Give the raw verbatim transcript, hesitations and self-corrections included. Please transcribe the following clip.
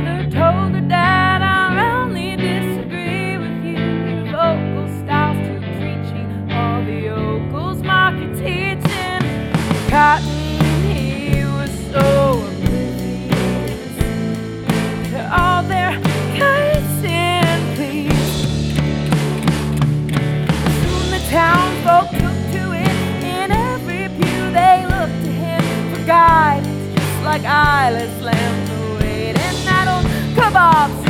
mother told her dad, I only disagree with you. Your vocal style's too preachy, all the yokels mock your teaching. Cotton, he was so oblivious to all their kites and pleas. Soon the townsfolk took to it. In every pew they looked to him for guidance, just like eyeless lambs await. And that old kebab